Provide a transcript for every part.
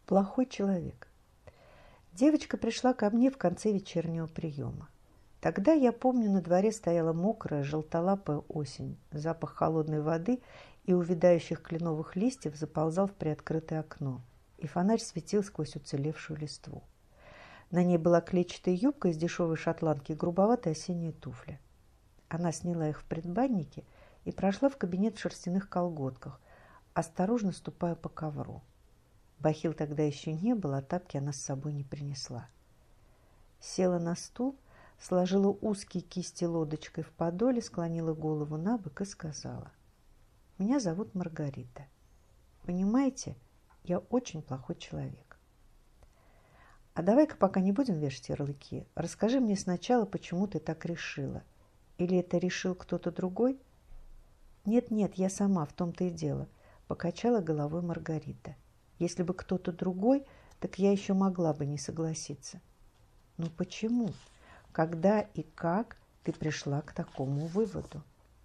Плохой человек. Девочка пришла ко мне в конце вечернего приема. Тогда, я помню, на дворе стояла мокрая, желтолапая осень. Запах холодной воды и увядающих кленовых листьев заползал в приоткрытое окно, и фонарь светил сквозь уцелевшую листву. На ней была клетчатая юбка из дешевой шотландки и грубоватые осенние туфли. Она сняла их в предбаннике и прошла в кабинет в шерстяных колготках, осторожно ступая по ковру. Бахил тогда еще не было, а тапки она с собой не принесла. Села на стул, сложила узкие кисти лодочкой в подоле, склонила голову на бок и сказала: «Меня зовут Маргарита. Понимаете, я очень плохой человек. А давай-ка пока не будем вешать ярлыки. Расскажи мне сначала, почему ты так решила. Или это решил кто-то другой?» «Нет-нет, я сама, в том-то и дело», – покачала головой Маргарита. «Если бы кто-то другой, так я еще могла бы не согласиться». «Ну почему? Когда и как ты пришла к такому выводу?»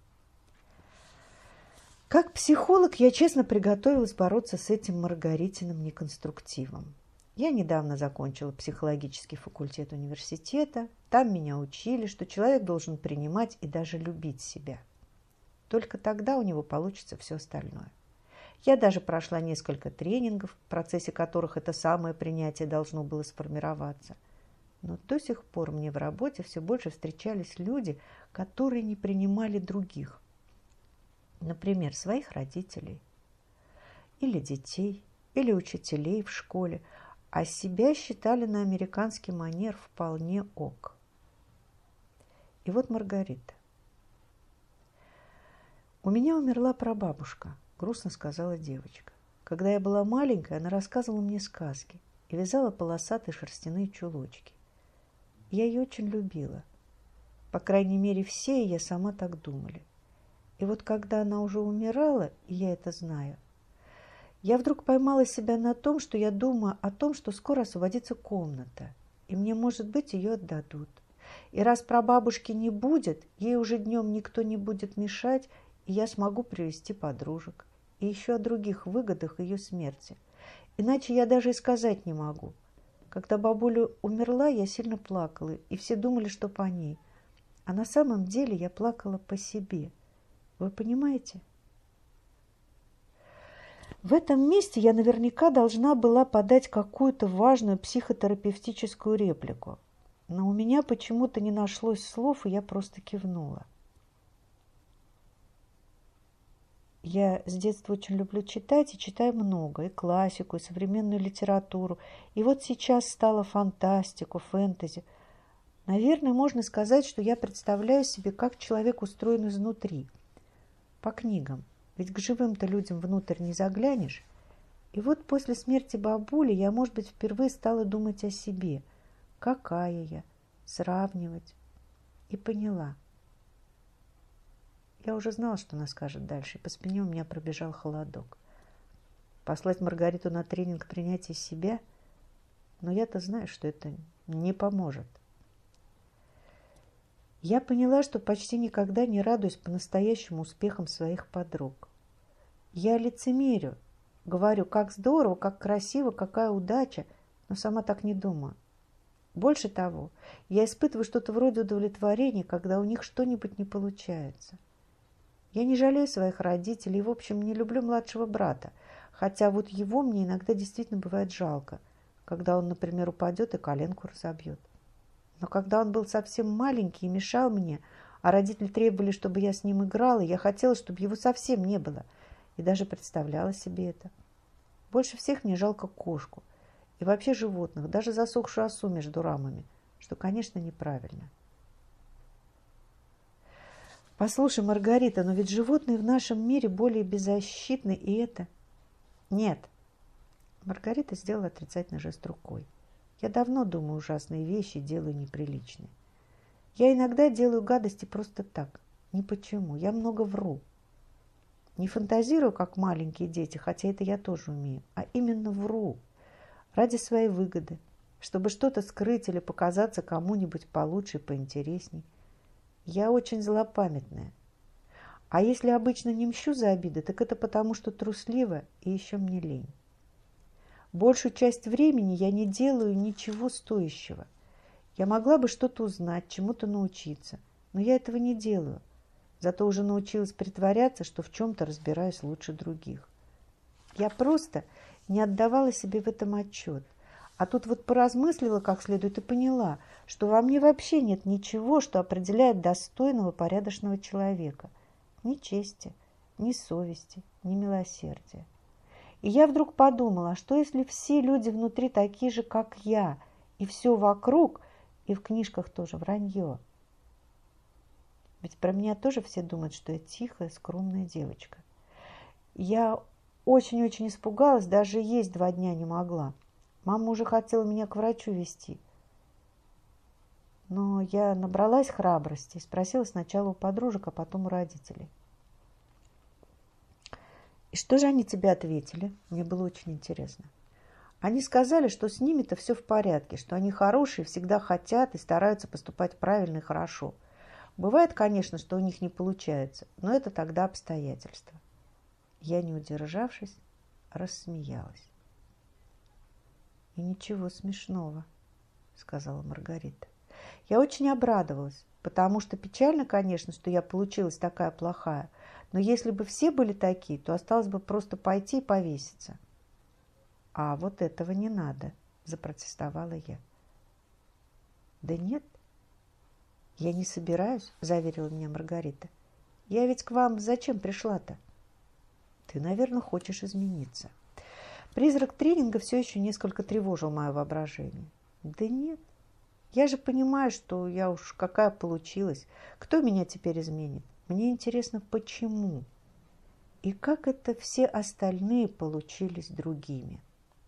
Как психолог я честно приготовилась бороться с этим Маргаритиным неконструктивом. Я недавно закончила психологический факультет университета. Там меня учили, что человек должен принимать и даже любить себя. Только тогда у него получится все остальное. Я даже прошла несколько тренингов, в процессе которых это самое принятие должно было сформироваться. Но до сих пор мне в работе все больше встречались люди, которые не принимали других. Например, своих родителей, или детей, или учителей в школе, а себя считали на американский манер вполне ок. И вот Маргарита. «У меня умерла прабабушка», – грустно сказала девочка. «Когда я была маленькая, она рассказывала мне сказки и вязала полосатые шерстяные чулочки. Я ее очень любила. По крайней мере, все и я сама так думали. И вот когда она уже умирала, и я это знаю, я вдруг поймала себя на том, что я думаю о том, что скоро освободится комната, и мне, может быть, ее отдадут. И раз прабабушки не будет, ей уже днем никто не будет мешать, и я смогу привести подружек. И еще о других выгодах ее смерти. Иначе я даже и сказать не могу. Когда бабуля умерла, я сильно плакала, и все думали, что по ней. А на самом деле я плакала по себе. Вы понимаете?» В этом месте я наверняка должна была подать какую-то важную психотерапевтическую реплику. Но у меня почему-то не нашлось слов, и я просто кивнула. Я с детства очень люблю читать и читаю много, и классику, и современную литературу. И вот сейчас стала фантастику, фэнтези. Наверное, можно сказать, что я представляю себе, как человек устроен изнутри. По книгам. Ведь к живым-то людям внутрь не заглянешь. И вот после смерти бабули я, может быть, впервые стала думать о себе. Какая я? Сравнивать. И поняла. Я уже знала, что она скажет дальше, и по спине у меня пробежал холодок. Послать Маргариту на тренинг принятия себя? Но я-то знаю, что это не поможет. Я поняла, что почти никогда не радуюсь по-настоящему успехам своих подруг. Я лицемерю, говорю, как здорово, как красиво, какая удача, но сама так не думаю. Больше того, я испытываю что-то вроде удовлетворения, когда у них что-нибудь не получается. Я не жалею своих родителей и, в общем, не люблю младшего брата, хотя вот его мне иногда действительно бывает жалко, когда он, например, упадет и коленку разобьет. Но когда он был совсем маленький и мешал мне, а родители требовали, чтобы я с ним играла, я хотела, чтобы его совсем не было, и даже представляла себе это. Больше всех мне жалко кошку и вообще животных, даже засохшую осу между рамами, что, конечно, неправильно. Послушай, Маргарита, но ведь животные в нашем мире более беззащитны, и это... Нет. Маргарита сделала отрицательный жест рукой. Я давно думаю ужасные вещи, делаю неприличные. Я иногда делаю гадости просто так. Ни почему. Я много вру. Не фантазирую, как маленькие дети, хотя это я тоже умею, а именно вру. Ради своей выгоды. Чтобы что-то скрыть или показаться кому-нибудь получше и поинтересней. Я очень злопамятная. А если обычно не мщу за обиды, так это потому, что трусливо и еще мне лень. Большую часть времени я не делаю ничего стоящего. Я могла бы что-то узнать, чему-то научиться, но я этого не делаю. Зато уже научилась притворяться, что в чем-то разбираюсь лучше других. Я просто не отдавала себе в этом отчет. А тут вот поразмыслила как следует и поняла, что во мне вообще нет ничего, что определяет достойного, порядочного человека. Ни чести, ни совести, ни милосердия. И я вдруг подумала, а что если все люди внутри такие же, как я, и все вокруг, и в книжках тоже вранье? Ведь про меня тоже все думают, что я тихая, скромная девочка. Я очень-очень испугалась, даже есть 2 дня не могла. Мама уже хотела меня к врачу везти. Но я набралась храбрости и спросила сначала у подружек, а потом у родителей. И что же они тебе ответили? Мне было очень интересно. Они сказали, что с ними-то все в порядке, что они хорошие, всегда хотят и стараются поступать правильно и хорошо. Бывает, конечно, что у них не получается, но это тогда обстоятельства. Я, не удержавшись, рассмеялась. «И ничего смешного», — сказала Маргарита. Я очень обрадовалась, потому что печально, конечно, что я получилась такая плохая, но если бы все были такие, то осталось бы просто пойти и повеситься. «А вот этого не надо», — запротестовала я. «Да нет, я не собираюсь», — заверила меня Маргарита. «Я ведь к вам зачем пришла-то?» «Ты, наверное, хочешь измениться». Призрак тренинга все еще несколько тревожил мое воображение. «Да нет, я же понимаю, что я уж какая получилась. Кто меня теперь изменит? Мне интересно, почему? И как это все остальные получились другими?»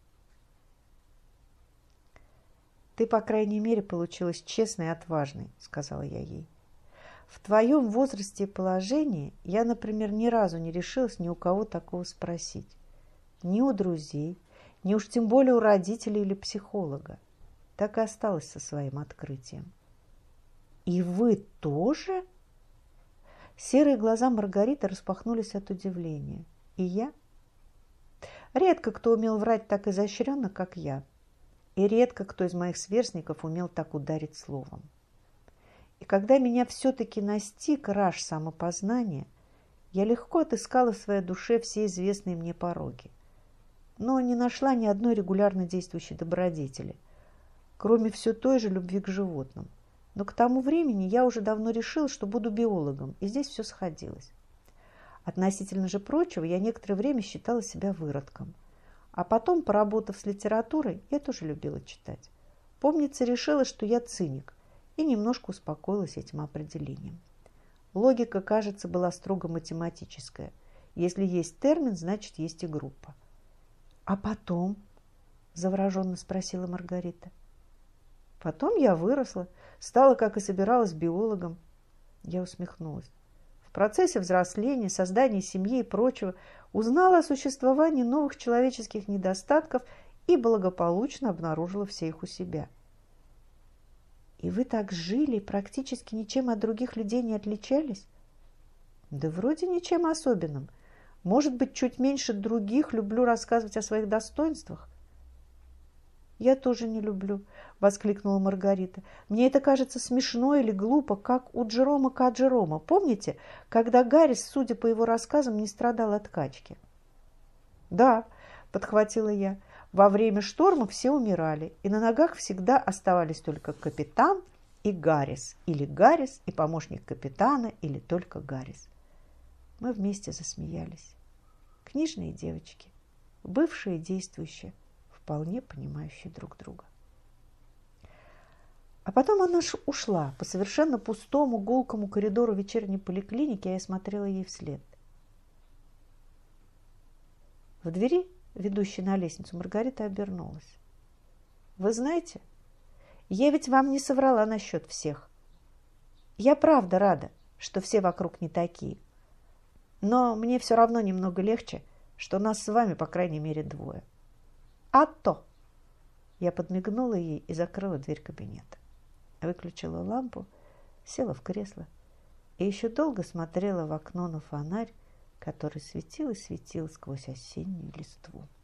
«Ты, по крайней мере, получилась честной и отважной», — сказала я ей. «В твоем возрасте и положении я, например, ни разу не решилась ни у кого такого спросить. Ни у друзей, ни уж тем более у родителей или психолога. Так и осталась со своим открытием». «И вы тоже?» Серые глаза Маргариты распахнулись от удивления. «И я?» Редко кто умел врать так изощренно, как я. И редко кто из моих сверстников умел так ударить словом. И когда меня все-таки настиг раж самопознания, я легко отыскала в своей душе все известные мне пороки, но не нашла ни одной регулярно действующей добродетели, кроме все той же любви к животным. Но к тому времени я уже давно решила, что буду биологом, и здесь все сходилось. Относительно же прочего, я некоторое время считала себя выродком. А потом, поработав с литературой, я тоже любила читать. Помнится, решила, что я циник, и немножко успокоилась этим определением. Логика, кажется, была строго математическая. Если есть термин, значит, есть и группа. «А потом?» – завороженно спросила Маргарита. «Потом я выросла, стала, как и собиралась, биологом». Я усмехнулась. В процессе взросления, создания семьи и прочего узнала о существовании новых человеческих недостатков и благополучно обнаружила все их у себя. «И вы так жили и практически ничем от других людей не отличались?» «Да вроде ничем особенным. Может быть, чуть меньше других люблю рассказывать о своих достоинствах». «Я тоже не люблю», — воскликнула Маргарита. «Мне это кажется смешно или глупо, как у Джерома Каджерома. Помните, когда Гаррис, судя по его рассказам, не страдал от качки?» «Да», — подхватила я, — «во время шторма все умирали, и на ногах всегда оставались только капитан и Гаррис, или Гаррис и помощник капитана, или только Гаррис». Мы вместе засмеялись. Книжные девочки, бывшие и действующие, вполне понимающие друг друга. А потом она ушла по совершенно пустому гулкому коридору вечерней поликлиники, а я смотрела ей вслед. В двери, ведущей на лестницу, Маргарита обернулась. «Вы знаете, я ведь вам не соврала насчет всех. Я правда рада, что все вокруг не такие. Но мне все равно немного легче, что нас с вами, по крайней мере, 2. А то!» Я подмигнула ей и закрыла дверь кабинета. Выключила лампу, села в кресло и еще долго смотрела в окно на фонарь, который светил и светил сквозь осеннюю листву.